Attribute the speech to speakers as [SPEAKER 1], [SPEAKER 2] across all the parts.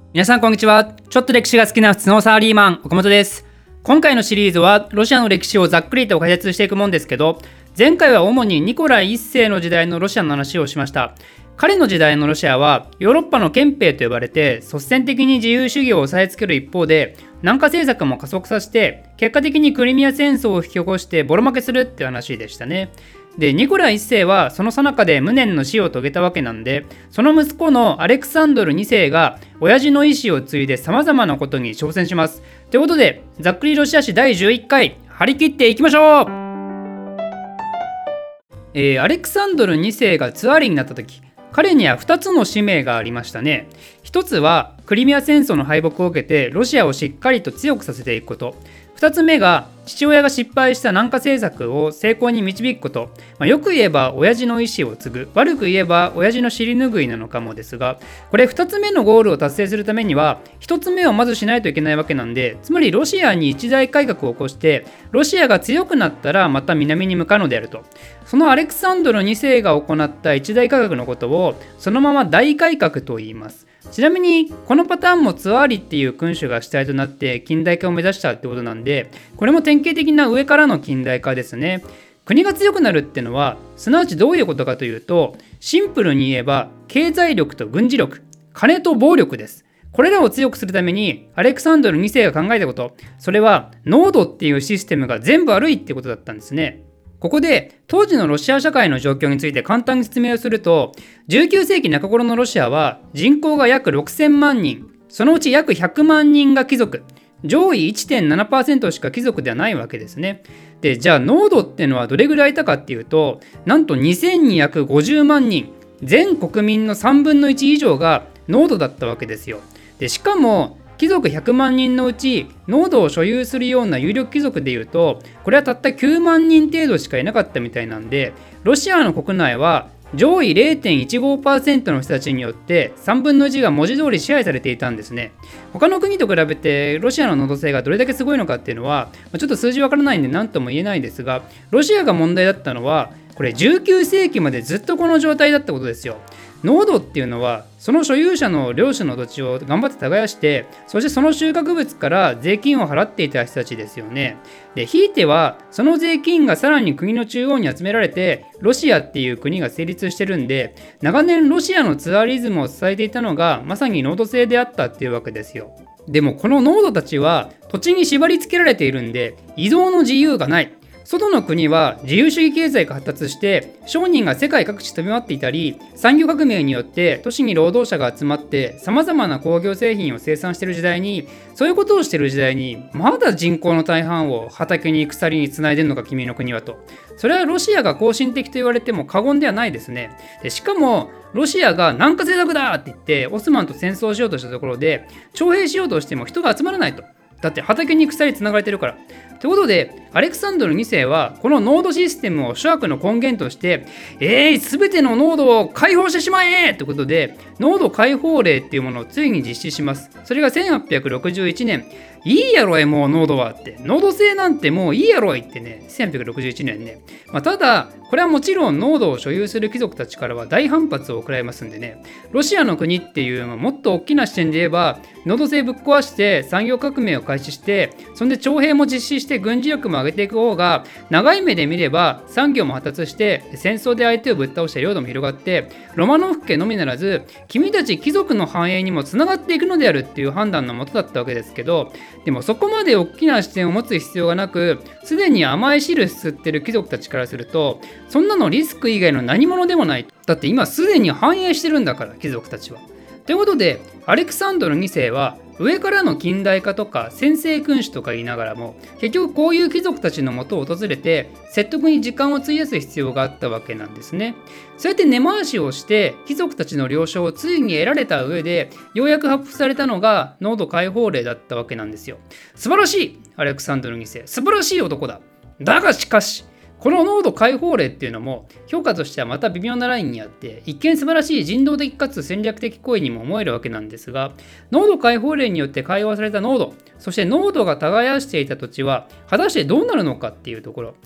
[SPEAKER 1] 皆さんこんにちは。ちょっと歴史が好きな普通のサラリーマン岡本です。今回のシリーズはロシアの歴史をざっくりと解説していくもんですけど、前回は主にニコライ一世の時代のロシアの話をしました。彼の時代のロシアはヨーロッパの憲兵と呼ばれて率先的に自由主義を抑えつける一方で、南下政策も加速させて結果的にクリミア戦争を引き起こしてボロ負けするって話でしたね。でニコライ一世はその最中で無念の死を遂げたわけなんで、その息子のアレクサンドル2世が親父の意思を継いで様々なことに挑戦します。ということでざっくりロシア史第11回張り切っていきましょう。アレクサンドル2世がツアーリになった時、彼には2つの使命がありましたね。1つはクリミア戦争の敗北を受けてロシアをしっかりと強くさせていくこと。2つ目が父親が失敗した南下政策を成功に導くこと。よく言えば親父の意思を継ぐ、悪く言えば親父の尻拭いなのかもですが、これ2つ目のゴールを達成するためには1つ目をまずしないといけないわけなんで、つまりロシアに一大改革を起こしてロシアが強くなったらまた南に向かうのであると。そのアレクサンドル2世が行った一大改革のことをそのまま大改革と言います。ちなみにこのパターンもツアーリっていう君主が主体となって近代化を目指したってことなんで、これも典型的な上からの近代化ですね。国が強くなるってのはすなわちどういうことかというと、シンプルに言えば経済力と軍事力、金と暴力です。これらを強くするためにアレクサンドル2世が考えたこと、それは農奴っていうシステムが全部悪いってことだったんですね。ここで当時のロシア社会の状況について簡単に説明をすると、19世紀中頃のロシアは人口が約6000万人、そのうち約100万人が貴族、上位 1.7% しか貴族ではないわけですね。でじゃあ農奴ってのはどれぐらいいたかっていうと、なんと2250万人、全国民の3分の1以上が農奴だったわけですよ。でしかも貴族100万人のうち農奴を所有するような有力貴族でいうと、これはたった9万人程度しかいなかったみたいなんで、ロシアの国内は上位 0.15% の人たちによって3分の1が文字通り支配されていたんですね。他の国と比べてロシアの農奴制がどれだけすごいのかっていうのはちょっと数字わからないんで何とも言えないですが、ロシアが問題だったのはこれ19世紀までずっとこの状態だったことですよ。農奴っていうのはその所有者の領主の土地を頑張って耕して、そしてその収穫物から税金を払っていた人たちですよね。でひいてはその税金がさらに国の中央に集められてロシアっていう国が成立してるんで、長年ロシアのツアーリズムを支えていたのがまさに農奴制であったっていうわけですよ。でもこの農奴たちは土地に縛り付けられているんで移動の自由がない。外の国は自由主義経済が発達して商人が世界各地飛び回っていたり、産業革命によって都市に労働者が集まってさまざまな工業製品を生産している時代に、そういうことをしている時代にまだ人口の大半を畑に鎖につないでるのか君の国はと。それはロシアが後進的と言われても過言ではないですね。でしかもロシアが南下政策だって言ってオスマンと戦争しようとしたところで徴兵しようとしても人が集まらないと。だって畑に鎖つながれてるから。ということでアレクサンドル2世はこの農奴システムを諸悪の根源として全ての農奴を解放してしまえということで農奴解放令っていうものをついに実施します。それが1861年。いいやろいもう農奴はって、農奴制なんてもういいやろいってね、1861年ね。ただこれはもちろん農奴を所有する貴族たちからは大反発を食らいますんでね、ロシアの国っていうもっと大きな視点で言えば農奴制ぶっ壊して産業革命を開始して、そんで徴兵も実施して軍事力も上げていく方が長い目で見れば産業も発達して戦争で相手をぶっ倒して領土も広がってロマノフ家のみならず君たち貴族の繁栄にもつながっていくのであるっていう判断のもとだったわけですけど、でもそこまで大きな視点を持つ必要がなく、すでに甘い汁吸ってる貴族たちからするとそんなのリスク以外の何者でもない。だって今すでに繁栄してるんだから貴族たちは。ということでアレクサンドル2世は上からの近代化とか専制君主とか言いながらも結局こういう貴族たちのもとを訪れて説得に時間を費やす必要があったわけなんですね。そうやって根回しをして貴族たちの了承をついに得られた上でようやく発布されたのが農奴解放令だったわけなんですよ。素晴らしいアレクサンドル2世、素晴らしい男だ。だがしかしこの農奴解放令っていうのも評価としてはまた微妙なラインにあって、一見素晴らしい人道的かつ戦略的行為にも思えるわけなんですが、農奴解放令によって解放された農奴、そして農奴が耕していた土地は果たしてどうなるのかっていうところ、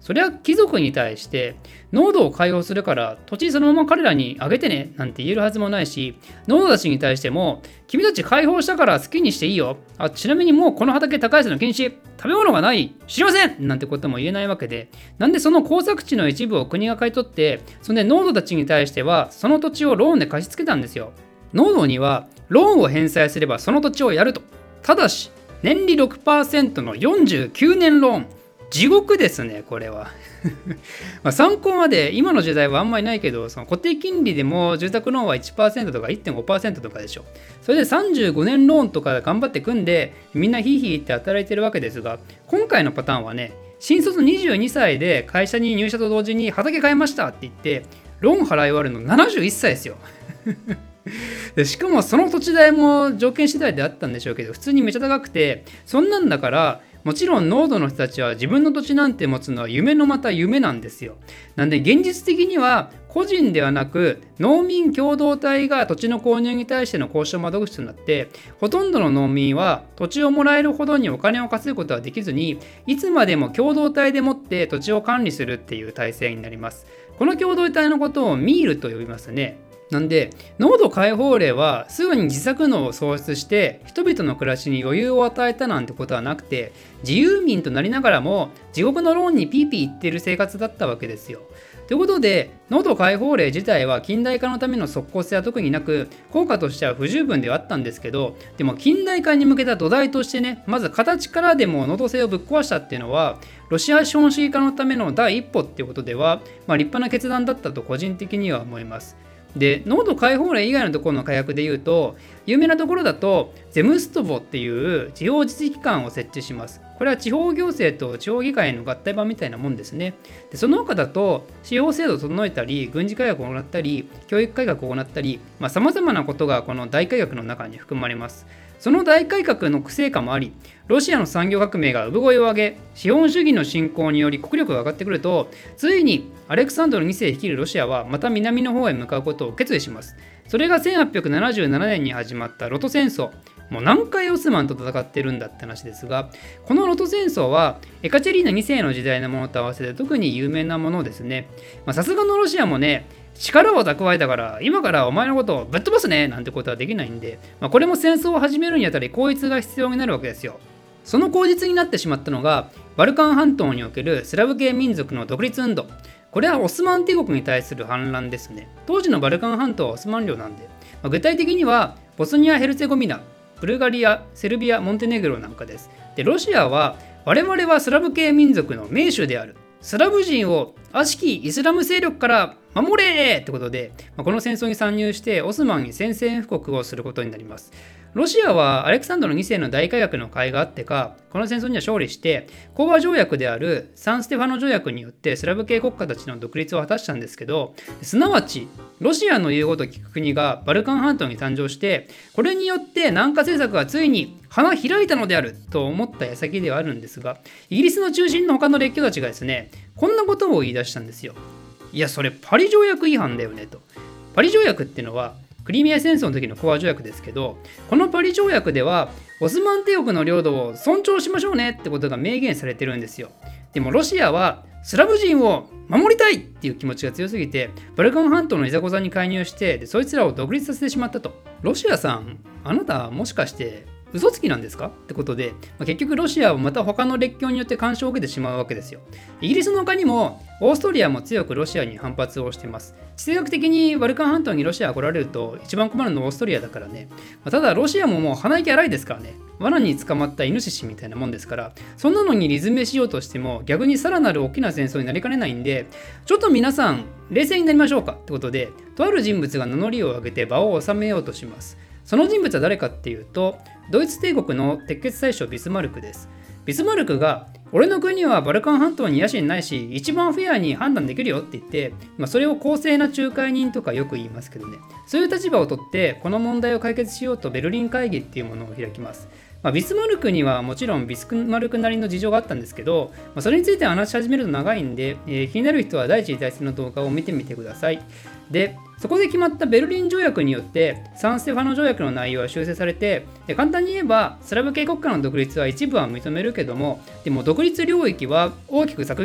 [SPEAKER 1] それは貴族に対して農土を開放するから土地そのまま彼らにあげてねなんて言えるはずもないし、農奴たちに対しても君たち開放したから好きにしていいよ、ちなみにもうこの畑耕すの禁止、食べ物がない知りませんなんてことも言えないわけで、なんでその耕作地の一部を国が買い取って、そんで農奴たちに対してはその土地をローンで貸し付けたんですよ。農奴にはローンを返済すればその土地をやると。ただし年利 6% の49年ローン、地獄ですねこれは参考まで今の時代はあんまりないけど、その固定金利でも住宅ローンは 1% とか 1.5% とかでしょ。それで35年ローンとか頑張って組んでみんなヒーヒーって働いてるわけですが、今回のパターンはね、新卒22歳で会社に入社と同時に畑買いましたって言ってローン払い終わるの71歳ですよでしかもその土地代も条件次第であったんでしょうけど、普通にめちゃ高くて、そんなんだからもちろん農土の人たちは自分の土地なんて持つのは夢のまた夢なんですよ。なんで現実的には個人ではなく農民共同体が土地の購入に対しての交渉窓口となって、ほとんどの農民は土地をもらえるほどにお金を稼ぐことはできずに、いつまでも共同体でもって土地を管理するっていう体制になります。この共同体のことをミールと呼びますね。なんで農土開放令はすぐに自作農を創出して人々の暮らしに余裕を与えたなんてことはなくて、自由民となりながらも地獄のローンにピーピー言ってる生活だったわけですよ。ということで農土開放令自体は近代化のための即効性は特になく、効果としては不十分ではあったんですけど、でも近代化に向けた土台としてね、まず形からでも農土制をぶっ壊したっていうのはロシア資本主義化のための第一歩っていうことでは、立派な決断だったと個人的には思います。で、農土開放令以外のところの改悪で言うと、有名なところだとゼムストボっていう地方自治機関を設置します。これは地方行政と地方議会の合体版みたいなもんですね。でその他だと司法制度を整えたり、軍事改革を行ったり、教育改革を行ったり、様々なことがこの大改革の中に含まれます。その大改革の成果もあり、ロシアの産業革命が産声を上げ、資本主義の進行により国力が上がってくると、ついにアレクサンドル2世率いるロシアはまた南の方へ向かうことを決意します。それが1877年に始まったロト戦争。もう何回オスマンと戦ってるんだって話ですが、このロト戦争はエカチェリーナ2世の時代のものと合わせて特に有名なものですね。さすがのロシアもね、力を蓄えたから今からお前のことをぶっ飛ばすねなんてことはできないんで、これも戦争を始めるにあたり口実が必要になるわけですよ。その口実になってしまったのがバルカン半島におけるスラブ系民族の独立運動。これはオスマン帝国に対する反乱ですね。当時のバルカン半島はオスマン領なんで、具体的にはボスニア・ヘルツェゴビナ、ブルガリア、セルビア、モンテネグロなんかです。で、ロシアは我々はスラブ系民族の盟主である。スラブ人を悪しきイスラム勢力から守れってことで、この戦争に参入してオスマンに宣戦布告をすることになります。ロシアはアレクサンドル2世の大改革の甲斐があってか、この戦争には勝利して、講和条約であるサンステファノ条約によってスラブ系国家たちの独立を果たしたんですけど、すなわちロシアの言うことを聞く国がバルカン半島に誕生して、これによって南下政策がついに花開いたのであると思った矢先ではあるんですが、イギリスの中心の他の列強たちがですね、こんなことを言い出したんですよ。いや、それパリ条約違反だよねと。パリ条約っていうのはクリミア戦争の時の講和条約ですけど、このパリ条約ではオスマン帝国の領土を尊重しましょうねってことが明言されてるんですよ。でもロシアはスラブ人を守りたいっていう気持ちが強すぎて、バルカン半島のいざこざに介入して、そいつらを独立させてしまったと。ロシアさん、あなたもしかして嘘つきなんですかってことで、結局ロシアはまた他の列強によって干渉を受けてしまうわけですよ。イギリスの他にもオーストリアも強くロシアに反発をしています。地政学的にバルカン半島にロシアが来られると一番困るのはオーストリアだからね。ただロシアももう鼻息荒いですからね。罠に捕まったイノシシみたいなもんですから、そんなのにリズメしようとしても逆にさらなる大きな戦争になりかねないんで、ちょっと皆さん冷静になりましょうかってことで、とある人物が名乗りを上げて場を収めようとします。その人物は誰かっていうと、ドイツ帝国の鉄血宰相ビスマルクです。ビスマルクが俺の国はバルカン半島に野心ないし一番フェアに判断できるよって言って、それを公正な仲介人とかよく言いますけどね、そういう立場をとってこの問題を解決しようとベルリン会議っていうものを開きます。ビスマルクにはもちろんビスマルクなりの事情があったんですけど、それについて話し始めると長いんで、気になる人は第一次大戦の動画を見てみてください。で、そこで決まったベルリン条約によってサンステファノ条約の内容は修正されて、簡単に言えばスラブ系国家の独立は一部は認めるけども、でも独立領域は大きく削減、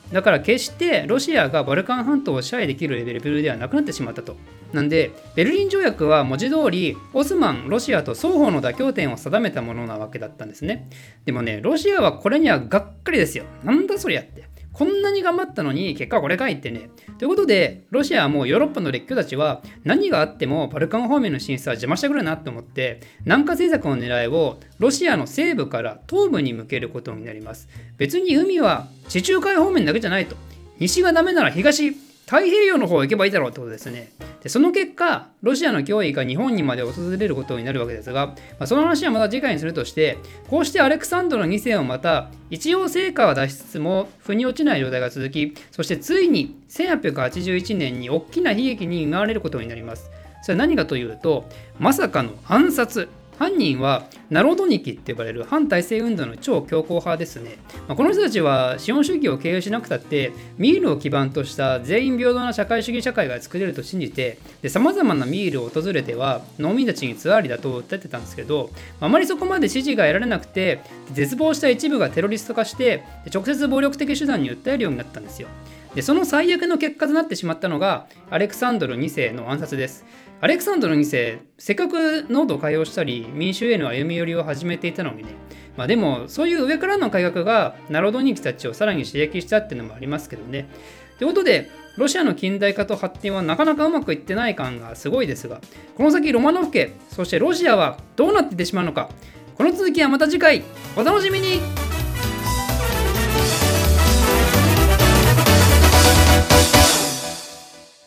[SPEAKER 1] だから決してロシアがバルカン半島を支配できるレベルではなくなってしまったと。なんでベルリン条約は文字通りオスマン、ロシアと双方の妥協点を定めたものなわけだったんですね。でもね、ロシアはこれにはがっかりですよ。なんだそりゃって。こんなに頑張ったのに結果はこれかいってね。ということで、ロシアはもうヨーロッパの列強たちは何があってもバルカン方面の進出は邪魔してくるなと思って、南下政策の狙いをロシアの西部から東部に向けることになります。別に海は地中海方面だけじゃないと。西がダメなら東、太平洋の方行けばいいだろうってことですね。でその結果、ロシアの脅威が日本にまで訪れることになるわけですが、その話はまた次回にするとして、こうしてアレクサンドロ2世をまた一応成果は出しつつも腑に落ちない状態が続き、そしてついに1881年に大きな悲劇に見舞われることになります。それは何かというと、まさかの暗殺。犯人はナロドニキって呼ばれる反体制運動の超強硬派ですね。この人たちは資本主義を経由しなくたってミールを基盤とした全員平等な社会主義社会が作れると信じて、さまざまなミールを訪れては農民たちにツアーリだと訴えてたんですけど、あまりそこまで支持が得られなくて、絶望した一部がテロリスト化して直接暴力的手段に訴えるようになったんですよ。でその最悪の結果となってしまったのがアレクサンドル2世の暗殺です。アレクサンドル2世、せっかく濃度を改良したり民衆への歩み寄りを始めていたのにね、でもそういう上からの改革がナロドニキたちをさらに刺激したっていうのもありますけどね。ということで、ロシアの近代化と発展はなかなかうまくいってない感がすごいですが、この先ロマノフ家、そしてロシアはどうなっていってしまうのか、この続きはまた次回お楽しみに。